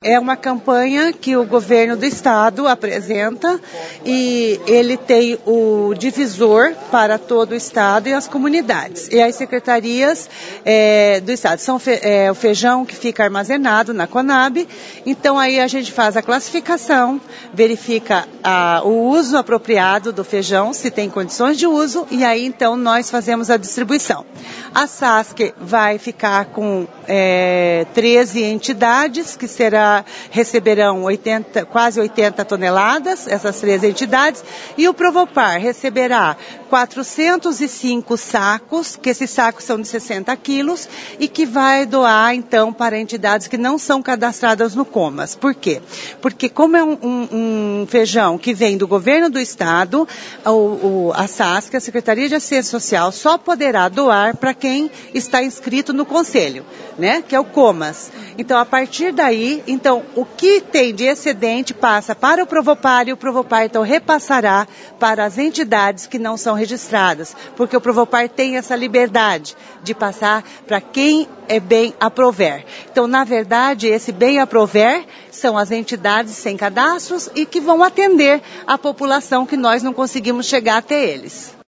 É uma campanha que o governo do estado apresenta e ele tem o divisor para todo o estado e as comunidades. E as secretarias do estado. São o feijão que fica armazenado na Conab. Então aí a gente faz a classificação, verifica o uso apropriado do feijão, se tem condições de uso, e aí então nós fazemos a distribuição. A SASC vai ficar com 13 entidades que receberão quase 80 toneladas, essas 13 entidades, e o Provopar receberá 405 sacos, que esses sacos são de 60 quilos, e que vai doar então para entidades que não são cadastradas no Comas. Por quê? Porque como é um feijão que vem do governo do estado, a SASC, a Secretaria de Assistência Social, só poderá doar para quem está inscrito no conselho, né? Que é o Comas. Então, a partir daí, então, o que tem de excedente passa para o Provopar e o Provopar, então, repassará para as entidades que não são registradas, porque o Provopar tem essa liberdade de passar para quem é bem aprover. Então, na verdade, esse bem aprover são as entidades sem cadastros e que vão atender a população que nós não conseguimos chegar até eles.